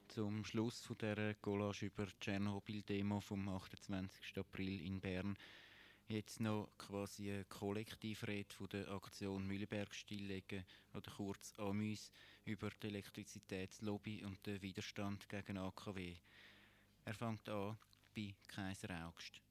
zum Schluss von dieser Collage über die Tschernobyl-Demo vom 28. April in Bern jetzt noch quasi eine Kollektivrede von der Aktion Mühleberg stilllegen oder kurz AMÜS über die Elektrizitätslobby und den Widerstand gegen AKW. Er fängt an bei Kaiser Augst.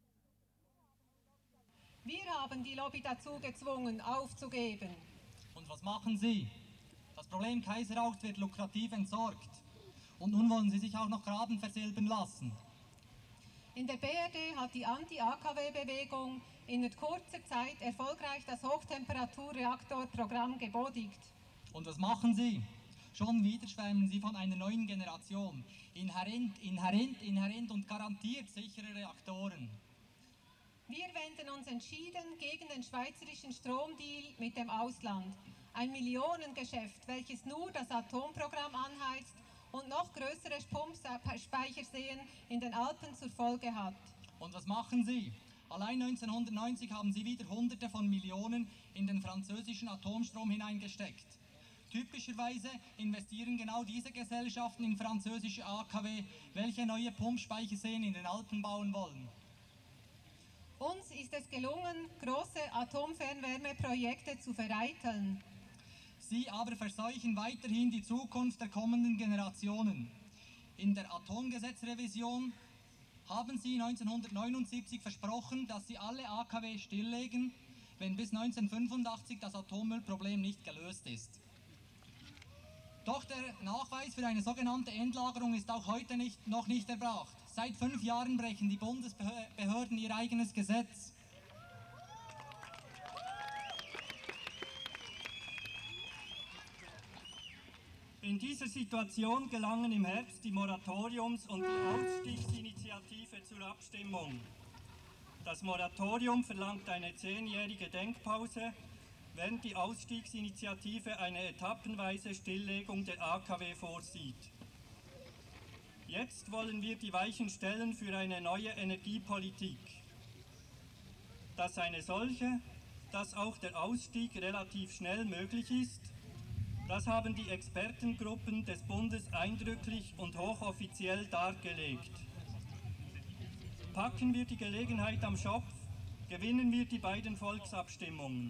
Wir haben die Lobby dazu gezwungen, aufzugeben. Und was machen Sie? Das Problem Kaiser Augst wird lukrativ entsorgt. Und nun wollen Sie sich auch noch Graben versilbern lassen. In der BRD hat die Anti-AKW-Bewegung in kurzer Zeit erfolgreich das Hochtemperaturreaktorprogramm gebodigt. Und was machen Sie? Schon wieder schwärmen Sie von einer neuen Generation. Inhärent und garantiert sichere Reaktoren. Wir wenden uns entschieden gegen den schweizerischen Stromdeal mit dem Ausland. Ein Millionengeschäft, welches nur das Atomprogramm anheizt und noch größere Pumpspeicherseen in den Alpen zur Folge hat. Und was machen Sie? Allein 1990 haben Sie wieder Hunderte von Millionen in den französischen Atomstrom hineingesteckt. Typischerweise investieren genau diese Gesellschaften in französische AKW, welche neue Pumpspeicherseen in den Alpen bauen wollen. Uns ist es gelungen, große Atomfernwärmeprojekte zu vereiteln. Sie aber verseuchen weiterhin die Zukunft der kommenden Generationen. In der Atomgesetzrevision haben Sie 1979 versprochen, dass Sie alle AKW stilllegen, wenn bis 1985 das Atommüllproblem nicht gelöst ist. Doch der Nachweis für eine sogenannte Endlagerung ist auch heute noch nicht erbracht. Seit 5 Jahren brechen die Bundesbehörden ihr eigenes Gesetz. In dieser Situation gelangen im Herbst die Moratoriums- und die Ausstiegsinitiative zur Abstimmung. Das Moratorium verlangt eine 10-jährige Denkpause, während die Ausstiegsinitiative eine etappenweise Stilllegung der AKW vorsieht. Jetzt wollen wir die Weichen stellen für eine neue Energiepolitik. Dass eine solche, dass auch der Ausstieg relativ schnell möglich ist, das haben die Expertengruppen des Bundes eindrücklich und hochoffiziell dargelegt. Packen wir die Gelegenheit am Schopf, gewinnen wir die beiden Volksabstimmungen.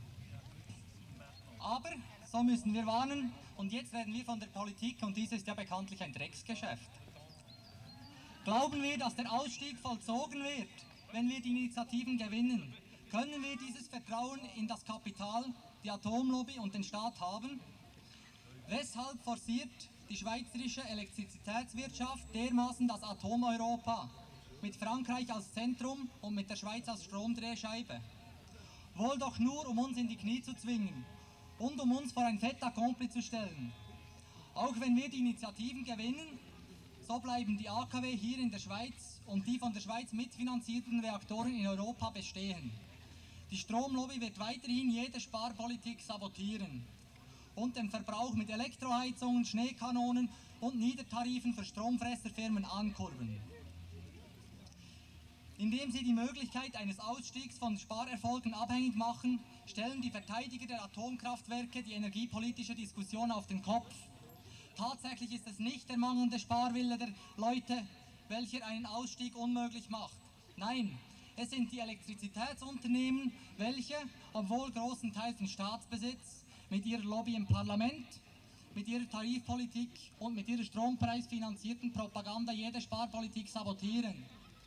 Aber, so müssen wir warnen, und jetzt reden wir von der Politik und dies ist ja bekanntlich ein Drecksgeschäft. Glauben wir, dass der Ausstieg vollzogen wird, wenn wir die Initiativen gewinnen? Können wir dieses Vertrauen in das Kapital, die Atomlobby und den Staat haben? Weshalb forciert die schweizerische Elektrizitätswirtschaft dermaßen das Atomeuropa, mit Frankreich als Zentrum und mit der Schweiz als Stromdrehscheibe? Wohl doch nur, um uns in die Knie zu zwingen und um uns vor ein Fait accompli zu stellen. Auch wenn wir die Initiativen gewinnen, so bleiben die AKW hier in der Schweiz und die von der Schweiz mitfinanzierten Reaktoren in Europa bestehen. Die Stromlobby wird weiterhin jede Sparpolitik sabotieren und den Verbrauch mit Elektroheizungen, Schneekanonen und Niedertarifen für Stromfresserfirmen ankurbeln. Indem sie die Möglichkeit eines Ausstiegs von Sparerfolgen abhängig machen, stellen die Verteidiger der Atomkraftwerke die energiepolitische Diskussion auf den Kopf. Tatsächlich ist es nicht der mangelnde Sparwille der Leute, welcher einen Ausstieg unmöglich macht. Nein, es sind die Elektrizitätsunternehmen, welche, obwohl großenteils in Staatsbesitz, mit ihrer Lobby im Parlament, mit ihrer Tarifpolitik und mit ihrer strompreisfinanzierten Propaganda jede Sparpolitik sabotieren.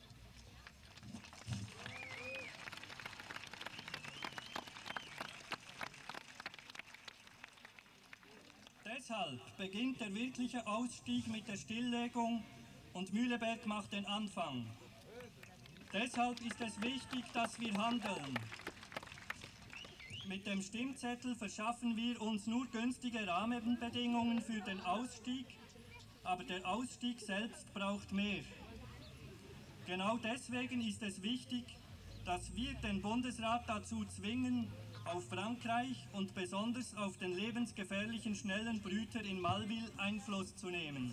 Deshalb beginnt der wirkliche Ausstieg mit der Stilllegung und Mühleberg macht den Anfang. Deshalb ist es wichtig, dass wir handeln. Mit dem Stimmzettel verschaffen wir uns nur günstige Rahmenbedingungen für den Ausstieg, aber der Ausstieg selbst braucht mehr. Genau deswegen ist es wichtig, dass wir den Bundesrat dazu zwingen, auf Frankreich und besonders auf den lebensgefährlichen schnellen Brüter in Malwil Einfluss zu nehmen.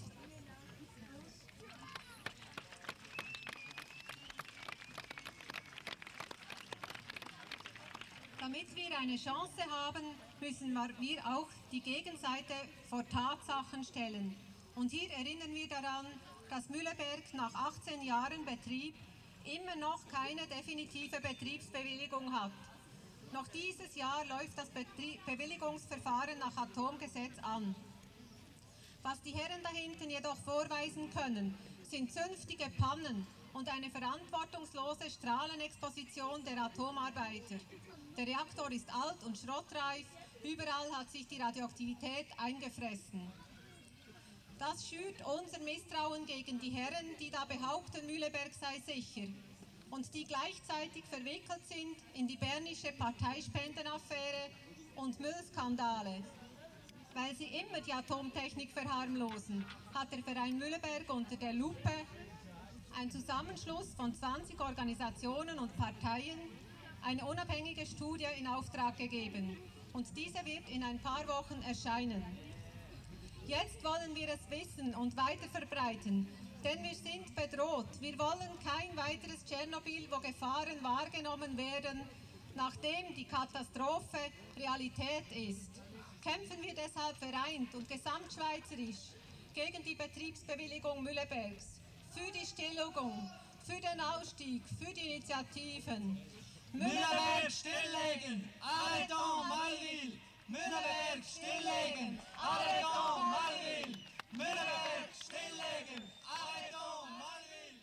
Damit wir eine Chance haben, müssen wir auch die Gegenseite vor Tatsachen stellen. Und hier erinnern wir daran, dass Mühleberg nach 18 Jahren Betrieb immer noch keine definitive Betriebsbewilligung hat. Noch dieses Jahr läuft das Bewilligungsverfahren nach Atomgesetz an. Was die Herren da hinten jedoch vorweisen können, sind zünftige Pannen und eine verantwortungslose Strahlenexposition der Atomarbeiter. Der Reaktor ist alt und schrottreif, überall hat sich die Radioaktivität eingefressen. Das schürt unser Misstrauen gegen die Herren, die da behaupten, Mühleberg sei sicher und die gleichzeitig verwickelt sind in die bernische Parteispendenaffäre und Müllskandale. Weil sie immer die Atomtechnik verharmlosen, hat der Verein Mühleberg unter der Lupe, ein Zusammenschluss von 20 Organisationen und Parteien, eine unabhängige Studie in Auftrag gegeben. Und diese wird in ein paar Wochen erscheinen. Jetzt wollen wir es wissen und weiter verbreiten, denn wir sind bedroht. Wir wollen kein weiteres Tschernobyl, wo Gefahren wahrgenommen werden, nachdem die Katastrophe Realität ist. Kämpfen wir deshalb vereint und gesamtschweizerisch gegen die Betriebsbewilligung Mühlebergs, für die Stilllegung, für den Ausstieg, für die Initiativen. Mühleberg stilllegen, Arrêtons Malville! Mühleberg stilllegen, Arrêtons Malville! Mühleberg stilllegen, Arrêtons Malville!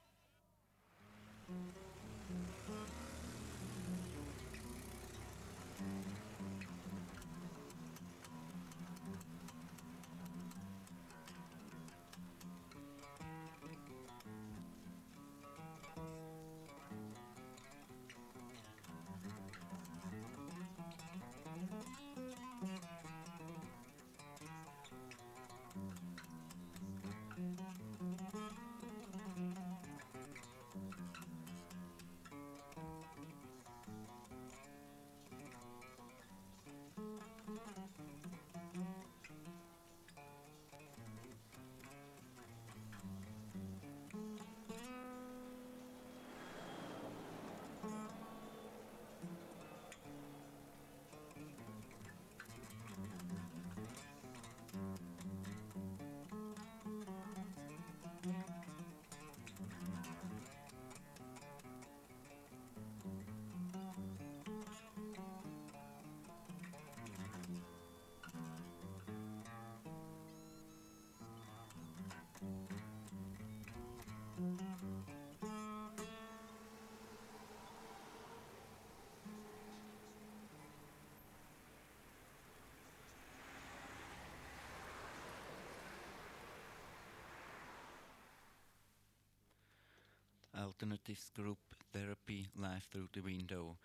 Alternatives Group Therapy Live Through the Window.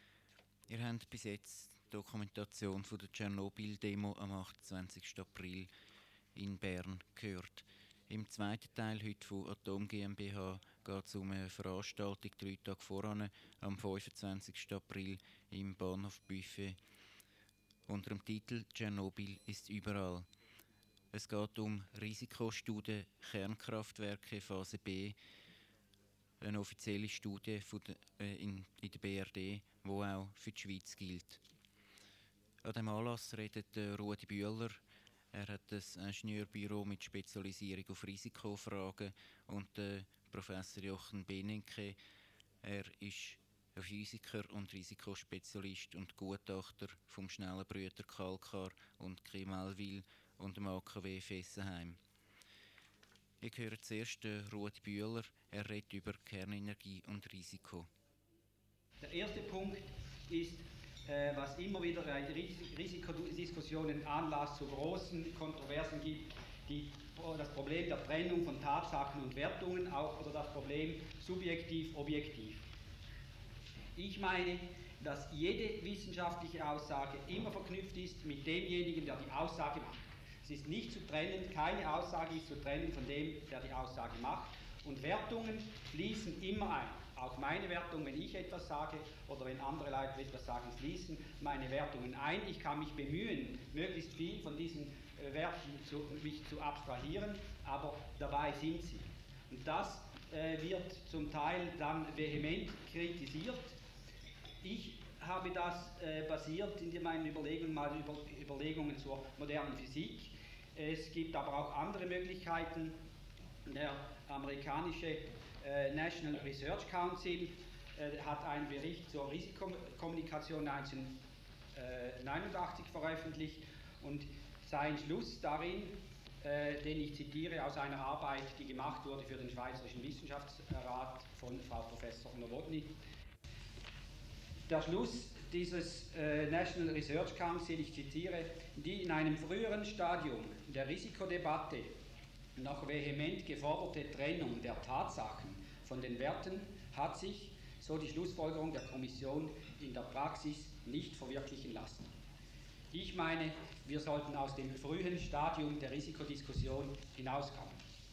Ihr habt bis jetzt die Dokumentation von der Tschernobyl-Demo am 28. April in Bern gehört. Im zweiten Teil heute von Atom GmbH geht es um eine Veranstaltung 3 Tage voran, am 25. April im Bahnhof Buffet unter dem Titel «Tschernobyl ist überall». Es geht um Risikostudie Kernkraftwerke Phase B, eine offizielle Studie in der BRD, die auch für die Schweiz gilt. An diesem Anlass redet Rudi Bühler. Er hat ein Ingenieurbüro mit Spezialisierung auf Risikofragen und Professor Jochen Benenke. Er ist ein Physiker und Risikospezialist und Gutachter vom Schnellenbrüder Kalkar und Kemalwil und dem AKW Fessenheim. Ich höre zuerst Rudi Bühler. Er redet über Kernenergie und Risiko. Der erste Punkt ist, was immer wieder bei Risikodiskussionen Anlass zu großen Kontroversen gibt, das Problem der Trennung von Tatsachen und Wertungen, auch oder das Problem subjektiv-objektiv. Ich meine, dass jede wissenschaftliche Aussage immer verknüpft ist mit demjenigen, der die Aussage macht. Es ist nicht zu trennen, keine Aussage ist zu trennen von dem, der die Aussage macht. Und Wertungen fließen immer ein. Auch meine Wertung, wenn ich etwas sage oder wenn andere Leute etwas sagen, fließen meine Wertungen ein. Ich kann mich bemühen, möglichst viel von diesen Werten mich zu abstrahieren, aber dabei sind sie. Und das wird zum Teil dann vehement kritisiert. Ich habe das basiert in meinen Überlegungen mal Überlegungen zur modernen Physik. Es gibt aber auch andere Möglichkeiten. Der amerikanische National Research Council hat einen Bericht zur Risikokommunikation 1989 veröffentlicht und sein Schluss darin, den ich zitiere aus einer Arbeit, die gemacht wurde für den Schweizerischen Wissenschaftsrat von Frau Professor Nowotny. Der Schluss dieses National Research Council, ich zitiere, die in einem früheren Stadium der Risikodebatte noch vehement geforderte Trennung der Tatsachen von den Werten hat sich, so die Schlussfolgerung der Kommission, in der Praxis nicht verwirklichen lassen. Ich meine, wir sollten aus dem frühen Stadium der Risikodiskussion hinauskommen.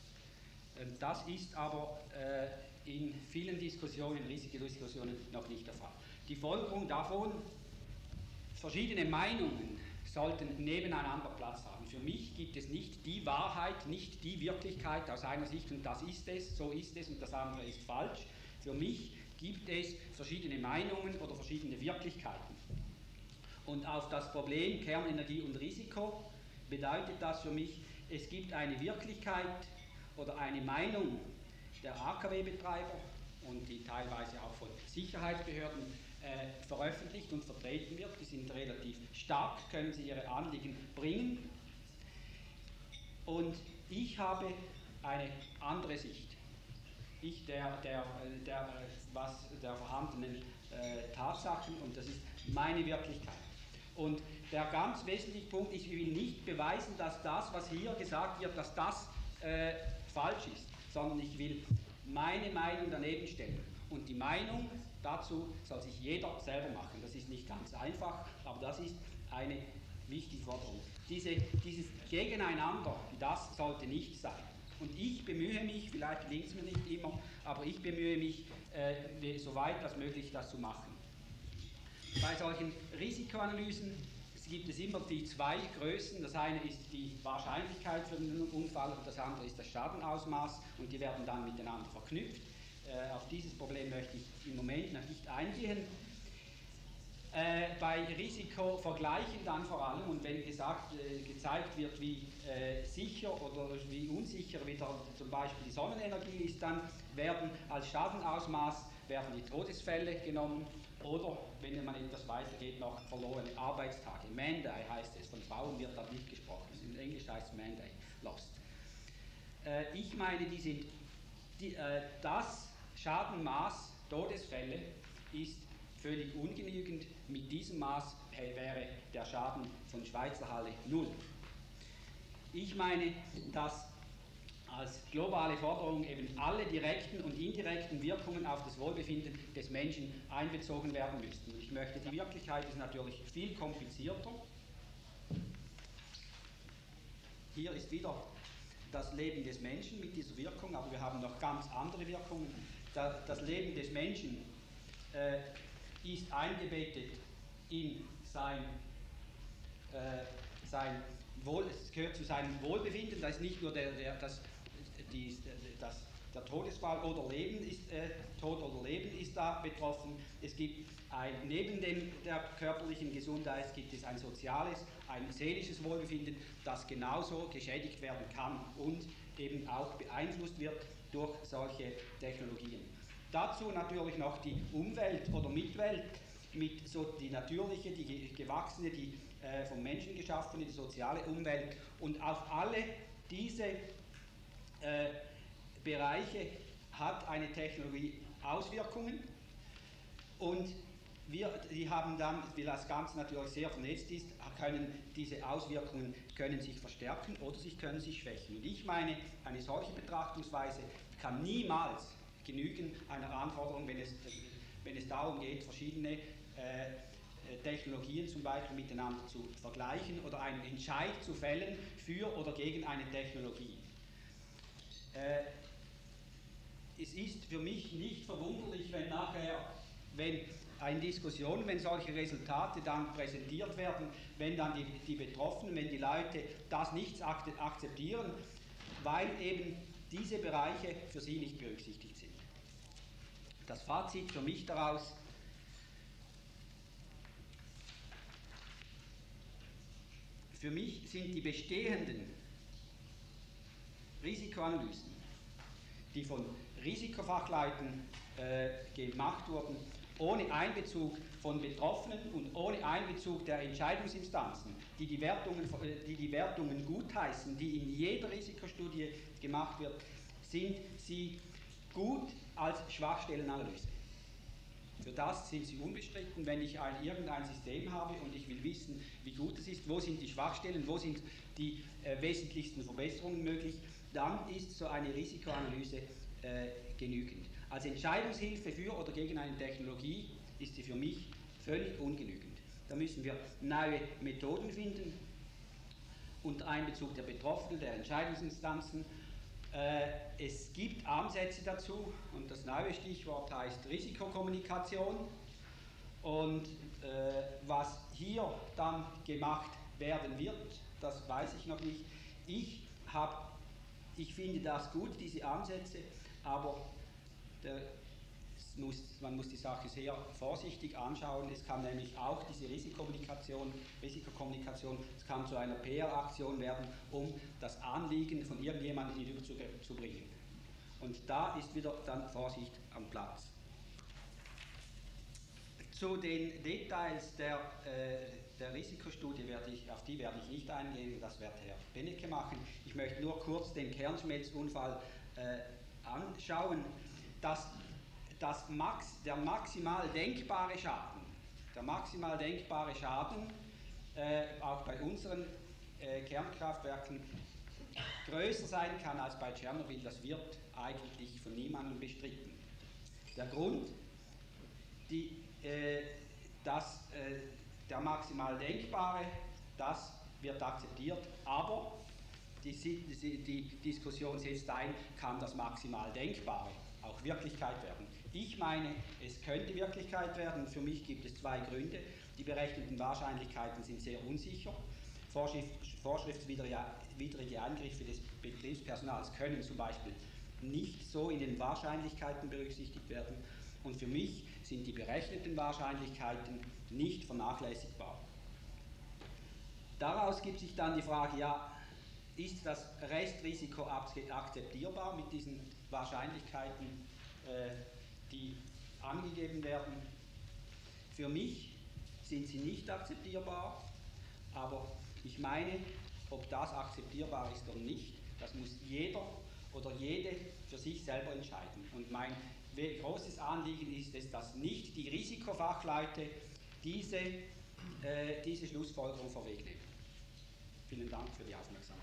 Das ist aber in vielen Risikodiskussionen noch nicht der Fall. Die Folgerung davon, verschiedene Meinungen sollten nebeneinander Platz haben. Für mich gibt es nicht die Wahrheit, nicht die Wirklichkeit aus einer Sicht und das ist es, so ist es und das andere ist falsch. Für mich gibt es verschiedene Meinungen oder verschiedene Wirklichkeiten. Und auf das Problem Kernenergie und Risiko bedeutet das für mich, es gibt eine Wirklichkeit oder eine Meinung der AKW-Betreiber und die teilweise auch von Sicherheitsbehörden veröffentlicht und vertreten wird. Die sind relativ stark, können sie ihre Anliegen bringen. Und ich habe eine andere Sicht. Der vorhandenen Tatsachen und das ist meine Wirklichkeit. Und der ganz wesentliche Punkt, ich will nicht beweisen, dass das, was hier gesagt wird, dass das falsch ist, sondern ich will meine Meinung daneben stellen. Und die Meinung dazu soll sich jeder selber machen. Das ist nicht ganz einfach, aber das ist eine wichtige Forderung. Dieses Gegeneinander, das sollte nicht sein. Und ich bemühe mich, vielleicht gelingt es mir nicht immer, aber ich bemühe mich, so weit als möglich das zu machen. Bei solchen Risikoanalysen gibt es immer die zwei Größen. Das eine ist die Wahrscheinlichkeit für den Unfall und das andere ist das Schadenausmaß und die werden dann miteinander verknüpft. Auf dieses Problem möchte ich im Moment noch nicht eingehen. Bei Risiko vergleichen dann vor allem und wenn gezeigt wird, wie sicher oder wie unsicher wieder zum Beispiel die Sonnenenergie ist, dann werden als Schadenausmaß die Todesfälle genommen oder, wenn man etwas weitergeht, noch verlorene Arbeitstage. Man-Day heißt es, von Frauen wird da nicht gesprochen, in Englisch heißt es Man-Day, lost. Ich meine, das Schadenmaß Todesfälle ist völlig ungenügend. Mit diesem Maß wäre der Schaden von Schweizer Halle 0. Ich meine, dass als globale Forderung eben alle direkten und indirekten Wirkungen auf das Wohlbefinden des Menschen einbezogen werden müssten. Und ich möchte, die Wirklichkeit ist natürlich viel komplizierter. Hier ist wieder das Leben des Menschen mit dieser Wirkung, aber wir haben noch ganz andere Wirkungen. Das Leben des Menschen ist eingebettet in es gehört zu seinem Wohlbefinden, da ist nicht nur der Todesfall oder Tod oder Leben ist da betroffen. Es gibt neben der körperlichen Gesundheit gibt es ein soziales, ein seelisches Wohlbefinden, das genauso geschädigt werden kann und eben auch beeinflusst wird durch solche Technologien. Dazu natürlich noch die Umwelt oder Mitwelt, die natürliche, die gewachsene, die vom Menschen geschaffene, die soziale Umwelt. Und auf alle diese Bereiche hat eine Technologie Auswirkungen und die haben dann, weil das Ganze natürlich sehr vernetzt ist, diese Auswirkungen können sich verstärken oder sie können sich schwächen. Und ich meine, eine solche Betrachtungsweise kann niemals genügen einer Anforderung, wenn es darum geht, verschiedene Technologien zum Beispiel miteinander zu vergleichen oder einen Entscheid zu fällen für oder gegen eine Technologie. Es ist für mich nicht verwunderlich, wenn solche Resultate dann präsentiert werden, wenn dann die Betroffenen, wenn die Leute das nicht akzeptieren, weil eben diese Bereiche für sie nicht berücksichtigt sind. Das Fazit für mich daraus: Für mich sind die bestehenden Risikoanalysen, die von Risikofachleuten gemacht wurden, ohne Einbezug von Betroffenen und ohne Einbezug der Entscheidungsinstanzen, die die Wertungen gutheißen, die in jeder Risikostudie gemacht wird, sind sie gut als Schwachstellenanalyse. Für das sind sie unbestritten. Wenn ich irgendein System habe und ich will wissen, wie gut es ist, wo sind die Schwachstellen, wo sind die wesentlichsten Verbesserungen möglich, dann ist so eine Risikoanalyse genügend. Als Entscheidungshilfe für oder gegen eine Technologie ist sie für mich völlig ungenügend. Da müssen wir neue Methoden finden unter Einbezug der Betroffenen, der Entscheidungsinstanzen. Es gibt Ansätze dazu und das neue Stichwort heißt Risikokommunikation. Und was hier dann gemacht werden wird, das weiß ich noch nicht. Ich finde das gut, diese Ansätze, aber man muss die Sache sehr vorsichtig anschauen. Es kann nämlich auch diese Risikokommunikation, es kann zu einer PR-Aktion werden, um das Anliegen von irgendjemandem in die Luft zu bringen. Und da ist wieder dann Vorsicht am Platz. Zu den Details der Risikostudie auf die werde ich nicht eingehen, das wird Herr Benecke machen. Ich möchte nur kurz den Kernschmelzunfall anschauen. Der maximal denkbare Schaden, auch bei unseren Kernkraftwerken größer sein kann als bei Tschernobyl, das wird eigentlich von niemandem bestritten. Der Grund, der maximal denkbare, das wird akzeptiert, aber die Diskussion setzt ein, kann das maximal Denkbare auch Wirklichkeit werden. Ich meine, es könnte Wirklichkeit werden. Für mich gibt es zwei Gründe. Die berechneten Wahrscheinlichkeiten sind sehr unsicher. Vorschriftswidrige Eingriffe des Betriebspersonals können zum Beispiel nicht so in den Wahrscheinlichkeiten berücksichtigt werden. Und für mich sind die berechneten Wahrscheinlichkeiten nicht vernachlässigbar. Daraus gibt sich dann die Frage, ja, ist das Restrisiko akzeptierbar mit diesen Wahrscheinlichkeiten, die angegeben werden? Für mich sind sie nicht akzeptierbar, aber ich meine, ob das akzeptierbar ist oder nicht, das muss jeder oder jede für sich selber entscheiden. Und mein großes Anliegen ist es, dass nicht die Risikofachleute diese Schlussfolgerung vorwegnehmen. Vielen Dank für die Aufmerksamkeit.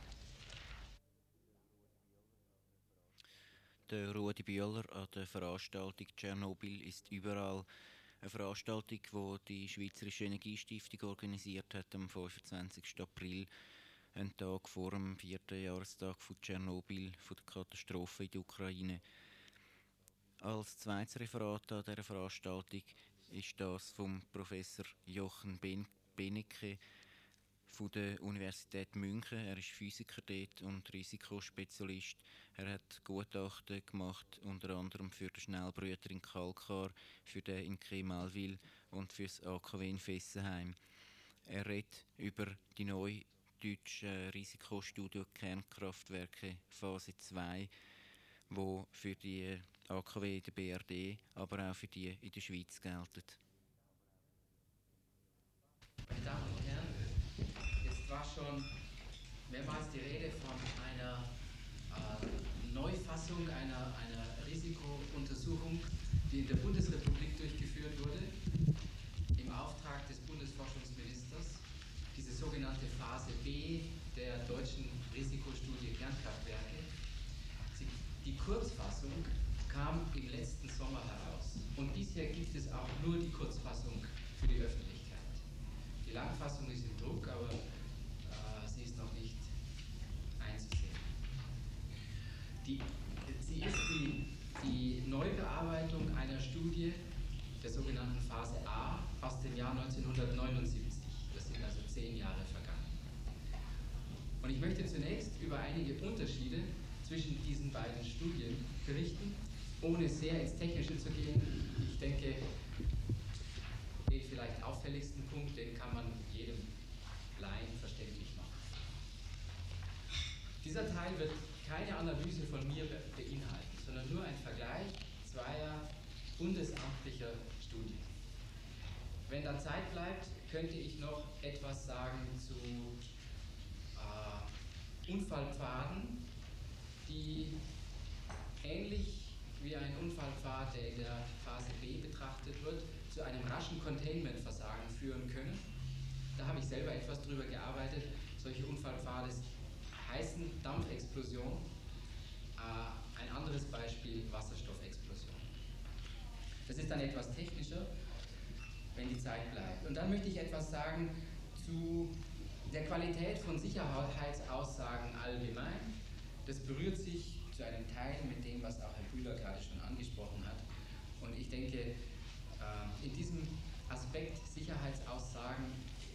Der Rudi Bühler an der Veranstaltung Tschernobyl ist überall. Eine Veranstaltung, die die Schweizerische Energiestiftung organisiert hat am 25. April, einen Tag vor dem 4. Jahrestag von Tschernobyl, von der Katastrophe in der Ukraine. Als zweites Referat an dieser Veranstaltung ist das vom Professor Jochen Benecke von der Universität München. Er ist Physiker dort und Risikospezialist. Er hat Gutachten gemacht, unter anderem für den Schnellbrüter in Kalkar, für den in Kemalwil und für das AKW in Fessenheim. Er redet über die neue deutsche Risikostudie Kernkraftwerke Phase 2, wo für die AKW in der BRD, aber auch für die in der Schweiz gelten. Meine Damen und Herren, es war schon mehrmals die Rede von einer Neufassung einer Risikountersuchung, die in der Bundesrepublik durchgeführt wurde, im Auftrag des Bundesforschungsministers, diese sogenannte Phase B der deutschen Risikostudie Kernkraftwerke. Die Kurzfassung kam im letzten Sommer heraus und bisher gibt es auch nur die Kurzfassung für die Öffentlichkeit. Die Langfassung ist im Druck, aber sie ist noch nicht einzusehen. Sie ist die Neubearbeitung einer Studie der sogenannten Phase A aus dem Jahr 1979. Das sind also 10 Jahre vergangen. Und ich möchte zunächst über einige Unterschiede zwischen diesen beiden Studien berichten, ohne sehr ins Technische zu gehen. Ich denke, den vielleicht auffälligsten Punkt, den kann man jedem Laien verständlich machen. Dieser Teil wird keine Analyse von mir beinhalten, sondern nur ein Vergleich zweier bundesamtlicher Studien. Wenn dann Zeit bleibt, könnte ich noch etwas sagen zu Unfallpfaden, die ähnlich wie ein Unfallpfad, der in der Phase B betrachtet wird, zu einem raschen Containment-Versagen führen können. Da habe ich selber etwas drüber gearbeitet. Solche Unfallpfade heißen Dampfexplosion. Ein anderes Beispiel Wasserstoffexplosion. Das ist dann etwas technischer, wenn die Zeit bleibt. Und dann möchte ich etwas sagen zu der Qualität von Sicherheitsaussagen allgemein. Das berührt sich zu einem Teil mit dem, was auch Herr Bühler gerade schon angesprochen hat. Und ich denke, in diesem Aspekt Sicherheitsaussagen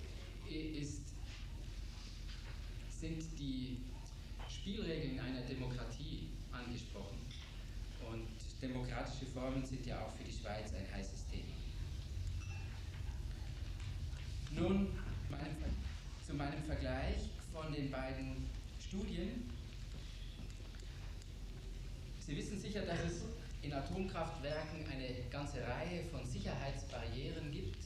sind die Spielregeln einer Demokratie angesprochen. Und demokratische Formen sind ja auch für die Schweiz ein heißes Thema. Nun zu meinem Vergleich von den beiden Studien. Sie wissen sicher, dass es in Atomkraftwerken eine ganze Reihe von Sicherheitsbarrieren gibt,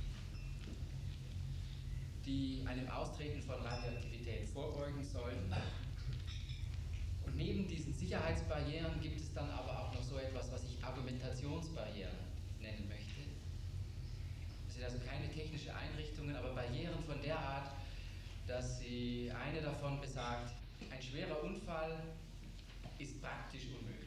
die einem Austreten von Radioaktivität vorbeugen sollen. Und neben diesen Sicherheitsbarrieren gibt es dann aber auch noch so etwas, was ich Argumentationsbarrieren nennen möchte. Das sind also keine technischen Einrichtungen, aber Barrieren von der Art, dass eine davon besagt, ein schwerer Unfall ist praktisch unmöglich.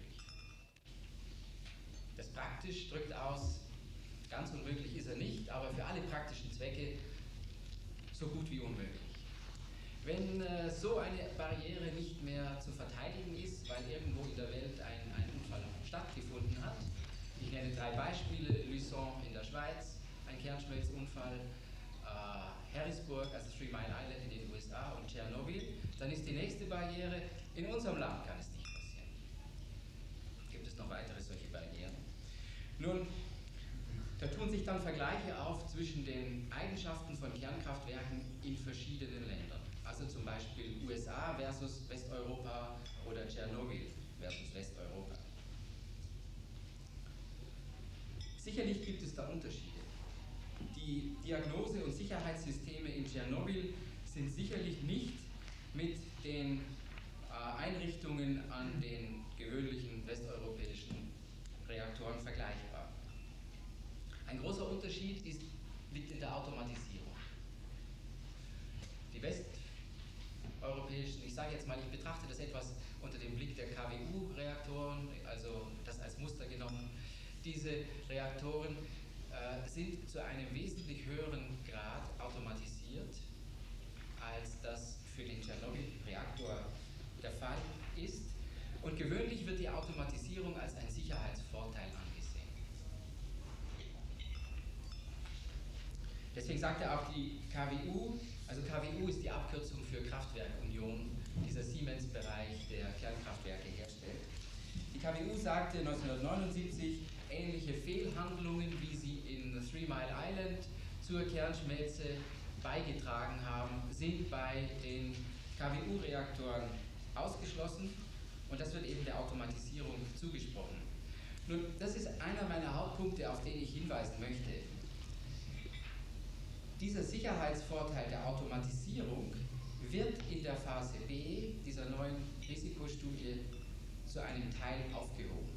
Das praktisch drückt aus, ganz unmöglich ist er nicht, aber für alle praktischen Zwecke so gut wie unmöglich. Wenn so eine Barriere nicht mehr zu verteidigen ist, weil irgendwo in der Welt ein Unfall stattgefunden hat, ich nenne 3 Beispiele: Luçon in der Schweiz, ein Kernschmelzunfall, Harrisburg, also 3 Mile Island in den USA und Tschernobyl, dann ist die nächste Barriere, in unserem Land kann es nicht passieren. Gibt es noch weitere solche Barrieren? Nun, da tun sich dann Vergleiche auf zwischen den Eigenschaften von Kernkraftwerken in verschiedenen Ländern. Also zum Beispiel USA versus Westeuropa oder Tschernobyl versus Westeuropa. Sicherlich gibt es da Unterschiede. Die Diagnose- und Sicherheitssysteme in Tschernobyl sind sicherlich nicht mit den Einrichtungen an den gewöhnlichen westeuropäischen Reaktoren vergleichbar. Ein großer Unterschied liegt in der Automatisierung. Die westeuropäischen, ich sage jetzt mal, ich betrachte das etwas unter dem Blick der KWU-Reaktoren, also das als Muster genommen. Diese Reaktoren sind zu einem wesentlich höheren Grad automatisiert, als das für den Tschernobyl-Reaktor der Fall ist. Und gewöhnlich wird die Automatisierung als ein Sicherheitsvorteil angesehen. Deswegen sagt auch die KWU, also KWU ist die Abkürzung für Kraftwerkunion, dieser Siemens-Bereich, der Kernkraftwerke herstellt. Die KWU sagte 1979, ähnliche Fehlhandlungen, wie sie in 3 Mile Island zur Kernschmelze beigetragen haben, sind bei den KWU-Reaktoren ausgeschlossen und das wird eben der Automatisierung zugesprochen. Nun, das ist einer meiner Hauptpunkte, auf den ich hinweisen möchte. Dieser Sicherheitsvorteil der Automatisierung wird in der Phase B dieser neuen Risikostudie zu einem Teil aufgehoben.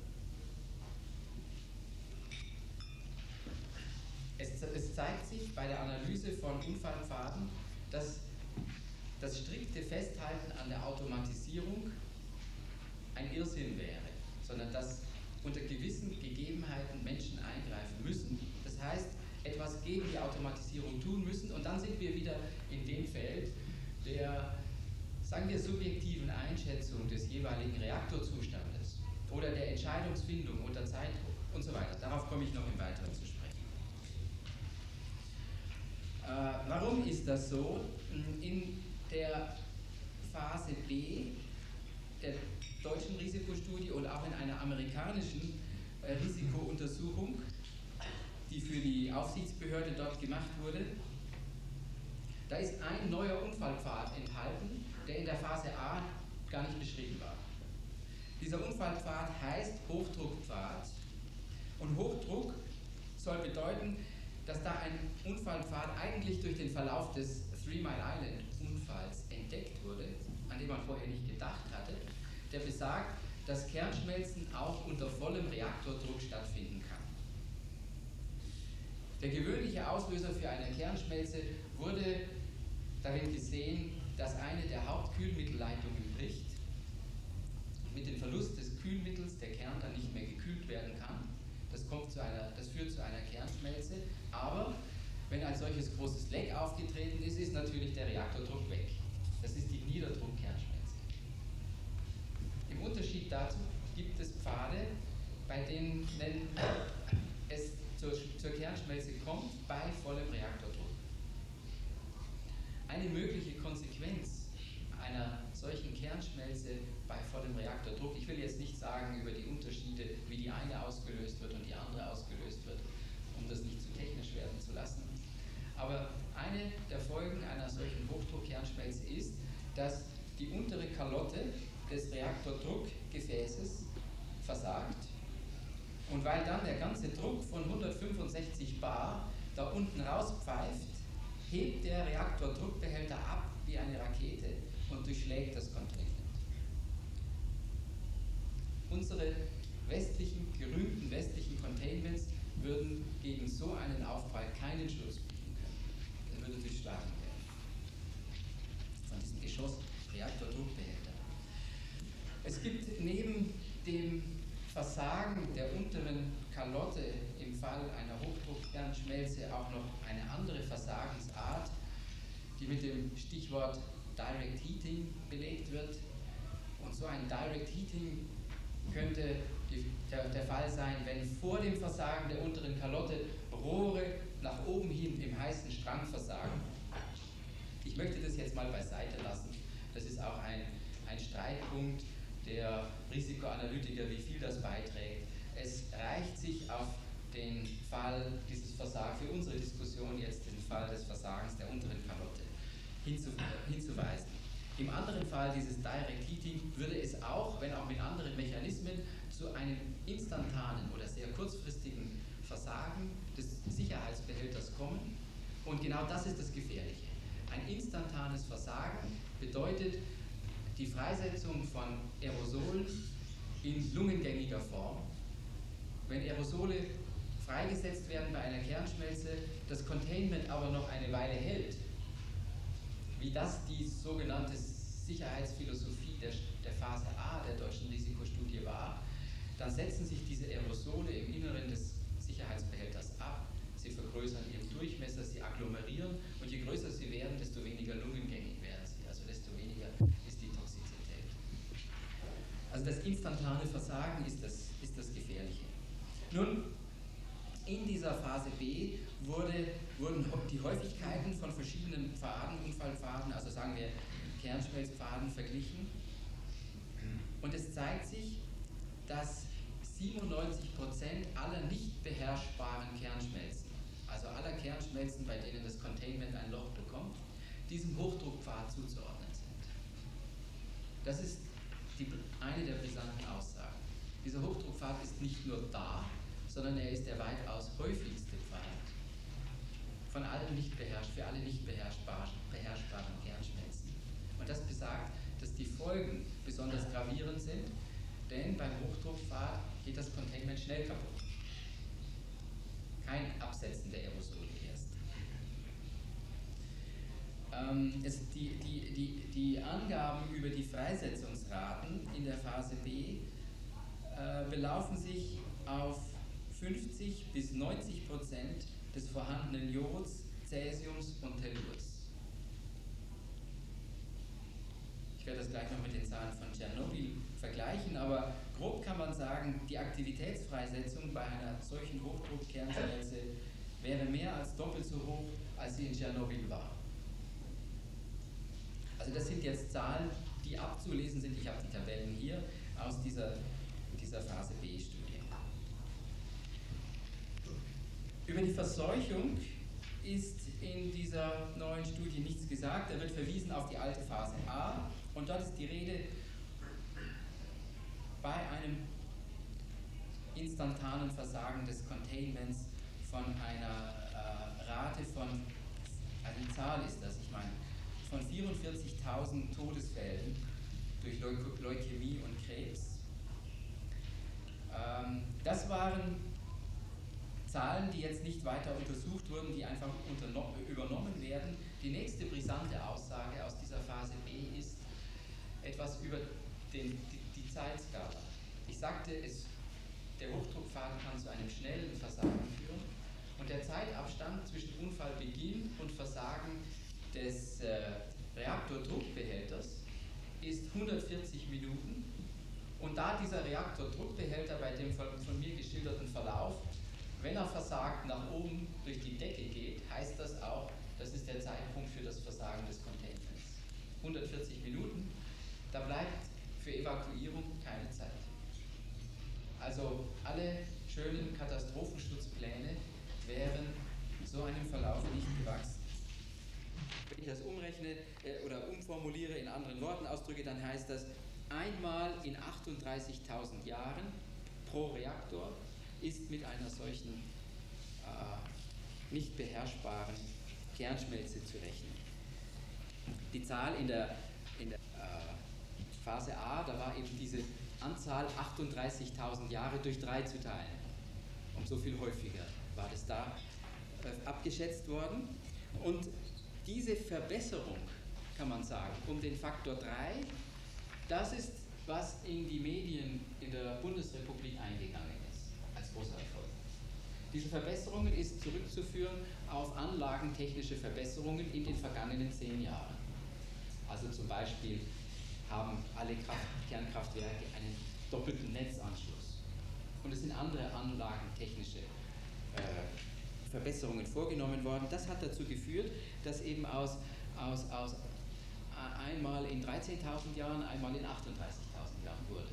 Es zeigt sich bei der Analyse von Unfallpfaden, dass das strikte Festhalten an der Automatisierung ein Irrsinn wäre, sondern dass unter gewissen Gegebenheiten Menschen eingreifen müssen. Das heißt, etwas gegen die Automatisierung tun müssen und dann sind wir wieder in dem Feld der, sagen wir, subjektiven Einschätzung des jeweiligen Reaktorzustandes oder der Entscheidungsfindung unter Zeitdruck und so weiter. Darauf komme ich noch im Weiteren zu sprechen. Warum ist das so? In der Phase B der deutschen Risikostudie und auch in einer amerikanischen Risikountersuchung, die für die Aufsichtsbehörde dort gemacht wurde, da ist ein neuer Unfallpfad enthalten, der in der Phase A gar nicht beschrieben war. Dieser Unfallpfad heißt Hochdruckpfad und Hochdruck soll bedeuten, dass da ein Unfallpfad eigentlich durch den Verlauf des 3 Mile Island Unfalls entdeckt wurde, an den man vorher nicht gedacht hatte, der besagt, dass Kernschmelzen auch unter vollem Reaktordruck stattfinden kann. Der gewöhnliche Auslöser für eine Kernschmelze wurde darin gesehen, dass eine der Hauptkühlmittelleitungen bricht. Mit dem Verlust des Kühlmittels der Kern dann nicht mehr gekühlt werden kann. Das führt zu einer Kernschmelze, aber wenn ein solches großes Leck aufgetreten ist, ist natürlich der Reaktordruck weg. Das ist die Niederdruckkernschmelze. Im Unterschied dazu gibt es Pfade, bei denen es zur Kernschmelze kommt bei vollem Reaktordruck. Eine mögliche Konsequenz einer solchen Kernschmelze bei vollem Reaktordruck, ich will jetzt nicht sagen über die Unterschiede, wie die eine ausgelöst wird und die andere ausgelöst wird, um das nicht zu technisch werden zu lassen, aber eine der Folgen einer solchen Hochdruckkernschmelze ist, dass die untere Kalotte des Reaktordruckgefäßes versagt. Und weil dann der ganze Druck von 165 bar da unten rauspfeift, hebt der Reaktordruckbehälter ab wie eine Rakete und durchschlägt das Containment. Unsere gerühmten westlichen Containments würden gegen so einen Aufprall keinen Schutz bieten können. Er würde durchschlagen werden. Von diesem Geschoss-Reaktordruckbehälter. Es gibt neben dem Versagen der unteren Kalotte im Fall einer Hochdruckkernschmelze auch noch eine andere Versagensart, die mit dem Stichwort Direct Heating belegt wird. Und so ein Direct Heating könnte der Fall sein, wenn vor dem Versagen der unteren Kalotte Rohre nach oben hin im heißen Strang versagen. Ich möchte das jetzt mal beiseite lassen. Das ist auch ein Streitpunkt der Risikoanalytiker, wie viel das beiträgt. Es reicht sich auf den Fall dieses Versagens, für unsere Diskussion jetzt den Fall des Versagens der unteren Kalotte hinzuweisen. Im anderen Fall, dieses Direct Heating, würde es auch, wenn auch mit anderen Mechanismen, zu einem instantanen oder sehr kurzfristigen Versagen des Sicherheitsbehälters kommen. Und genau das ist das Gefährliche. Ein instantanes Versagen bedeutet die Freisetzung von Aerosolen in lungengängiger Form. Wenn Aerosole freigesetzt werden bei einer Kernschmelze, das Containment aber noch eine Weile hält, wie das die sogenannte Sicherheitsphilosophie der Phase A der deutschen Risikostudie war, dann setzen sich diese Aerosole im Inneren des Sicherheitsbehälters ab, sie vergrößern ihren Durchmesser, sie agglomerieren und je größer sie werden, desto weniger lungengängig werden sie, also desto weniger ist die Toxizität. Also das instantane Versagen ist das Gefährliche. Nun, in dieser Phase B wurden die Häufigkeiten von verschiedenen Pfaden, Unfallpfaden, also sagen wir Kernschmelzpfaden, verglichen. Und es zeigt sich, dass 97% aller nicht beherrschbaren Kernschmelzen, also aller Kernschmelzen, bei denen das Containment ein Loch bekommt, diesem Hochdruckpfad zuzuordnen sind. Das ist eine der brisanten Aussagen. Dieser Hochdruckpfad ist nicht nur da, sondern er ist der weitaus häufigste Pfad für alle nicht beherrschbaren Kernschmelzen. Und das besagt, dass die Folgen besonders gravierend sind, denn beim Hochdruckpfad geht das Containment schnell kaputt. Kein Absetzen der Aerosole erst. Die Angaben über die Freisetzungsraten in der Phase B belaufen sich auf 50 bis 90% des vorhandenen Jods, Cäsiums und Tellurs. Ich werde das gleich noch mit den Zahlen von Tschernobyl vergleichen, aber grob kann man sagen, die Aktivitätsfreisetzung bei einer solchen Hochdruckkernschmelze wäre mehr als doppelt so hoch, als sie in Tschernobyl war. Also das sind jetzt Zahlen, die abzulesen sind, ich habe die Tabellen hier, aus dieser Phase B-Studie. Über die Verseuchung ist in dieser neuen Studie nichts gesagt. Da wird verwiesen auf die alte Phase A und dort ist die Rede, bei instantanen Versagen des Containments von einer Rate von, eine Zahl ist das, ich meine, von 44.000 Todesfällen durch Leukämie und Krebs. Das waren Zahlen, die jetzt nicht weiter untersucht wurden, die einfach übernommen werden. Die nächste brisante Aussage aus dieser Phase B ist etwas über die Zeitskala. Ich sagte, der Hochdruckpfad kann zu einem schnellen Versagen führen und der Zeitabstand zwischen Unfallbeginn und Versagen des Reaktordruckbehälters ist 140 Minuten. Und da dieser Reaktordruckbehälter bei dem von mir geschilderten Verlauf, wenn er versagt, nach oben durch die Decke geht, heißt das auch, das ist der Zeitpunkt für das Versagen des Containments. 140 Minuten, da bleibt für Evakuierung keine Zeit. Also alle schönen Katastrophenschutzpläne wären so einem Verlauf nicht gewachsen. Wenn ich das umrechne oder umformuliere, in anderen Worten ausdrücke, dann heißt das, einmal in 38.000 Jahren pro Reaktor ist mit einer solchen nicht beherrschbaren Kernschmelze zu rechnen. Die Zahl in der Phase A, da war eben diese Anzahl 38.000 Jahre durch 3 zu teilen. Und so viel häufiger war das da abgeschätzt worden. Und diese Verbesserung, kann man sagen, um den Faktor 3, das ist, was in die Medien in der Bundesrepublik eingegangen ist, als großer Erfolg. Diese Verbesserungen ist zurückzuführen auf anlagentechnische Verbesserungen in den vergangenen 10 Jahren. Also zum Beispiel haben alle Kernkraftwerke einen doppelten Netzanschluss. Und es sind andere anlagentechnische Verbesserungen vorgenommen worden. Das hat dazu geführt, dass eben aus einmal in 13.000 Jahren, einmal in 38.000 Jahren wurde.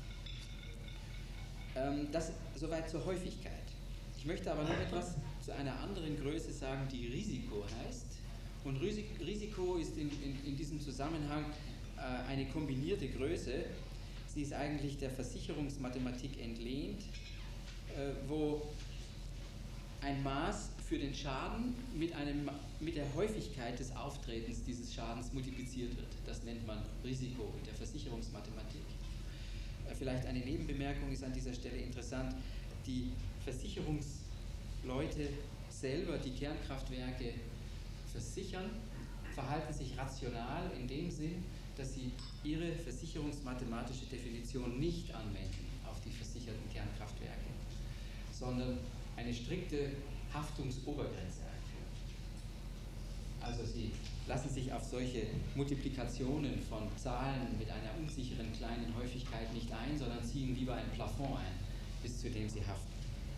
Das soweit zur Häufigkeit. Ich möchte aber noch etwas zu einer anderen Größe sagen, die Risiko heißt. Und Risiko ist in diesem Zusammenhang eine kombinierte Größe. Sie ist eigentlich der Versicherungsmathematik entlehnt, wo ein Maß für den Schaden mit der Häufigkeit des Auftretens dieses Schadens multipliziert wird. Das nennt man Risiko in der Versicherungsmathematik. Vielleicht eine Nebenbemerkung ist an dieser Stelle interessant. Die Versicherungsleute selber, die Kernkraftwerke versichern, verhalten sich rational in dem Sinn, dass sie ihre versicherungsmathematische Definition nicht anwenden auf die versicherten Kernkraftwerke, sondern eine strikte Haftungsobergrenze einführen. Also sie lassen sich auf solche Multiplikationen von Zahlen mit einer unsicheren kleinen Häufigkeit nicht ein, sondern ziehen lieber ein Plafond ein, bis zu dem sie haften.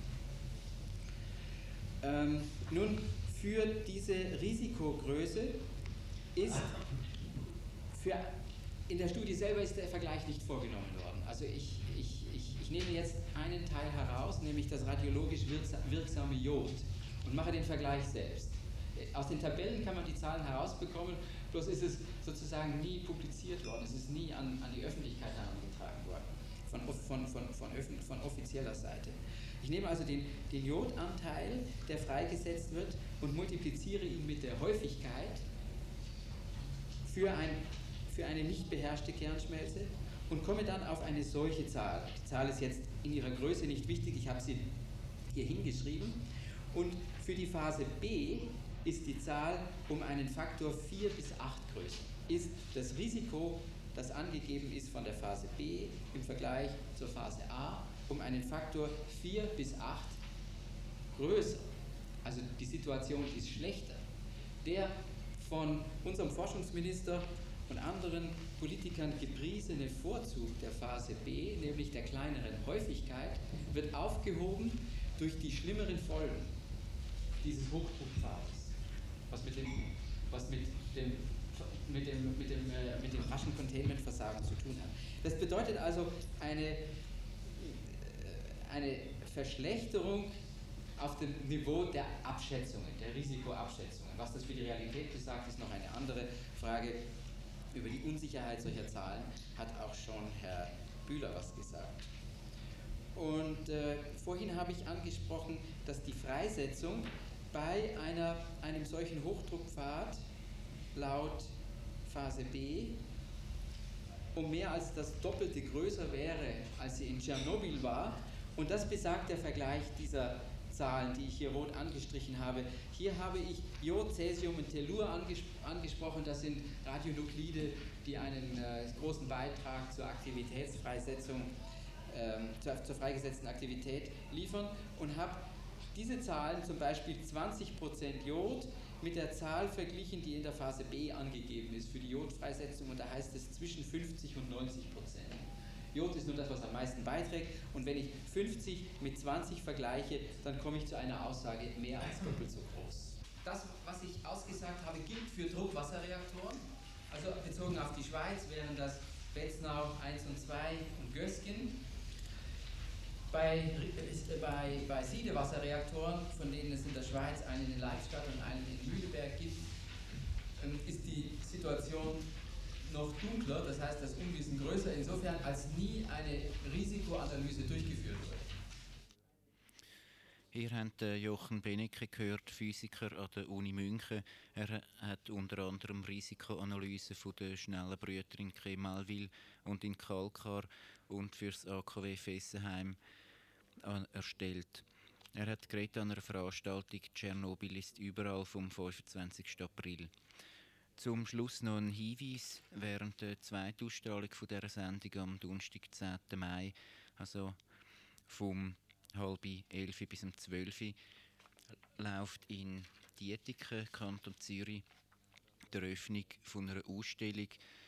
Nun, für diese Risikogröße ist in der Studie selber ist der Vergleich nicht vorgenommen worden. Also ich nehme jetzt einen Teil heraus, nämlich das radiologisch wirksame Jod, und mache den Vergleich selbst. Aus den Tabellen kann man die Zahlen herausbekommen, bloß ist es sozusagen nie publiziert worden, es ist nie an die Öffentlichkeit herangetragen worden, von offizieller Seite. Ich nehme also den Jodanteil, der freigesetzt wird, und multipliziere ihn mit der Häufigkeit für eine nicht beherrschte Kernschmelze und komme dann auf eine solche Zahl. Die Zahl ist jetzt in ihrer Größe nicht wichtig, ich habe sie hier hingeschrieben. Und für die Phase B ist die Zahl um einen Faktor 4 bis 8 größer. Ist das Risiko, das angegeben ist von der Phase B im Vergleich zur Phase A, um einen Faktor 4 bis 8 größer. Also die Situation ist schlechter. Der von unserem Forschungsminister und anderen Politikern gepriesene Vorzug der Phase B, nämlich der kleineren Häufigkeit, wird aufgehoben durch die schlimmeren Folgen dieses Hochdruckpfades, was mit dem raschen Containment-Versagen zu tun hat. Das bedeutet also eine Verschlechterung auf dem Niveau der Abschätzungen, der Risikoabschätzungen. Was das für die Realität besagt, ist noch eine andere Frage. Über die Unsicherheit solcher Zahlen hat auch schon Herr Bühler was gesagt. Und vorhin habe ich angesprochen, dass die Freisetzung bei einem solchen Hochdruckpfad laut Phase B um mehr als das Doppelte größer wäre, als sie in Tschernobyl war. Und das besagt der Vergleich dieser Zahlen, die ich hier rot angestrichen habe. Hier habe ich Jod, Cäsium und Tellur angesprochen. Das sind Radionuklide, die einen großen Beitrag zur Aktivitätsfreisetzung, zur freigesetzten Aktivität liefern. Und habe diese Zahlen, zum Beispiel 20% Jod, mit der Zahl verglichen, die in der Phase B angegeben ist für die Jodfreisetzung. Und da heißt es zwischen 50 und 90%. Jod ist nur das, was am meisten beiträgt. Und wenn ich 50 mit 20 vergleiche, dann komme ich zu einer Aussage mehr als doppelt so groß. Das, was ich ausgesagt habe, gilt für Druckwasserreaktoren. Also bezogen auf die Schweiz wären das Betznau 1 und 2 und Gösgen. Bei Siedewasserreaktoren, von denen es in der Schweiz einen in Leibstadt und einen in Mühleberg gibt, ist die Situation noch dunkler, das heißt das Unwissen größer, insofern als nie eine Risikoanalyse durchgeführt wurde. Ihr habt Jochen Benecke gehört, Physiker an der Uni München. Er hat unter anderem Risikoanalysen von der schnellen Brüter in Kemalwil und in Kalkar und für das AKW Fessenheim erstellt. Er hat geredet an einer Veranstaltung «Tschernobyl ist überall» vom 25. April. Zum Schluss noch ein Hinweis: Während der zweiten Ausstrahlung von dieser Sendung am Donnerstag, 10. Mai, also vom 10:30 bis 12 läuft in Dietiken, Kanton Zürich, die Eröffnung von einer Ausstellung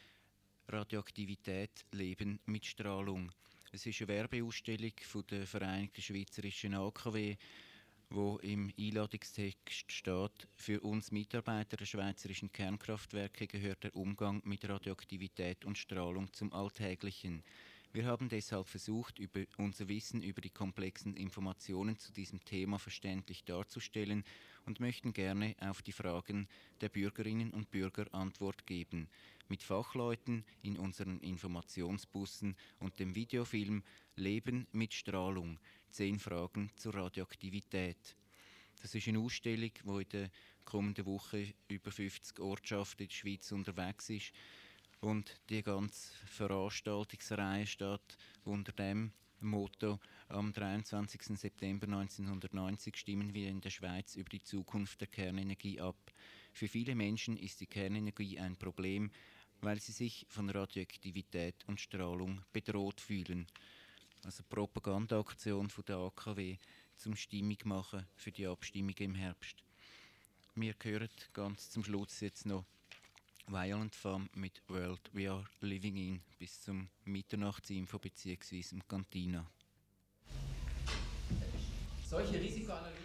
«Radioaktivität – Leben mit Strahlung». Es ist eine Werbeausstellung von der Vereinigten Schweizerischen AKW, wo im Einladungstext steht: Für uns Mitarbeiter der schweizerischen Kernkraftwerke gehört der Umgang mit Radioaktivität und Strahlung zum Alltäglichen. Wir haben deshalb versucht, unser Wissen über die komplexen Informationen zu diesem Thema verständlich darzustellen und möchten gerne auf die Fragen der Bürgerinnen und Bürger Antwort geben. Mit Fachleuten in unseren Informationsbussen und dem Videofilm Leben mit Strahlung. 10 Fragen zur Radioaktivität. Das ist eine Ausstellung, die in der kommenden Woche über 50 Ortschaften in der Schweiz unterwegs ist. Und die ganze Veranstaltungsreihe steht unter dem Motto: Am 23. September 1990 stimmen wir in der Schweiz über die Zukunft der Kernenergie ab. Für viele Menschen ist die Kernenergie ein Problem, weil sie sich von Radioaktivität und Strahlung bedroht fühlen. Also Propagandaaktion von der AKW zum Stimmung machen für die Abstimmung im Herbst. Wir hören ganz zum Schluss jetzt noch Violent Femmes mit World We Are Living In bis zum Mitternachtsinfo bzw. Cantina. Solche Risikoanalysen